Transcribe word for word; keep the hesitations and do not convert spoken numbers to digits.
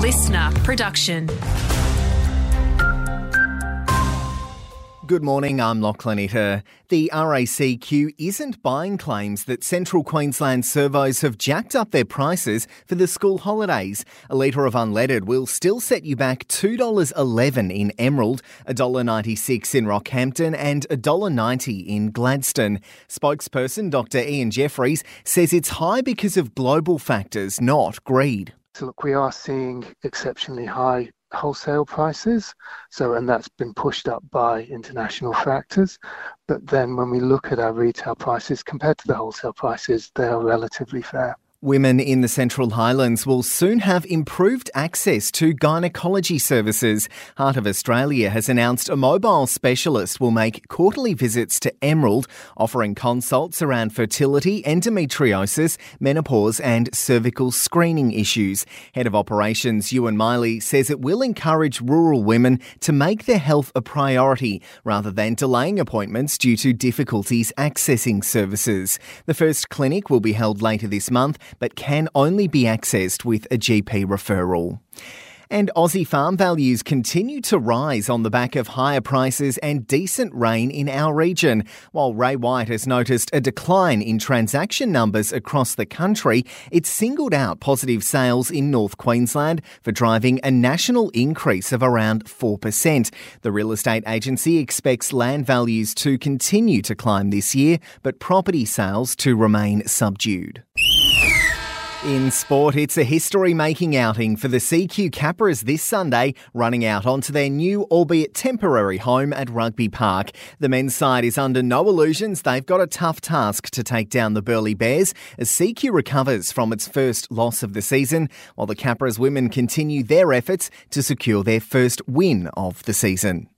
listener production. Good morning, I'm Lachlan Itter. The R A C Q isn't buying claims that Central Queensland servos have jacked up their prices for the school holidays. A litre of unleaded will still set you back two dollars eleven in Emerald, one dollar ninety-six in Rockhampton and one dollar ninety in Gladstone. Spokesperson Doctor Ian Jeffries says it's high because of global factors, not greed. So look, we are seeing exceptionally high wholesale prices, so and that's been pushed up by international factors. But then when we look at our retail prices compared to the wholesale prices, they are relatively fair. Women in the Central Highlands will soon have improved access to gynecology services. Heart of Australia has announced a mobile specialist will make quarterly visits to Emerald, offering consults around fertility, endometriosis, menopause and cervical screening issues. Head of Operations Ewan Miley says it will encourage rural women to make their health a priority rather than delaying appointments due to difficulties accessing services. The first clinic will be held later this month, but can only be accessed with a G P referral. And Aussie farm values continue to rise on the back of higher prices and decent rain in our region. While Ray White has noticed a decline in transaction numbers across the country, it's singled out positive sales in North Queensland for driving a national increase of around four percent. The real estate agency expects land values to continue to climb this year, but property sales to remain subdued. In sport, it's a history-making outing for the C Q Capras this Sunday, running out onto their new, albeit temporary, home at Rugby Park. The men's side is under no illusions. They've got a tough task to take down the Burleigh Bears as C Q recovers from its first loss of the season, while the Capras women continue their efforts to secure their first win of the season.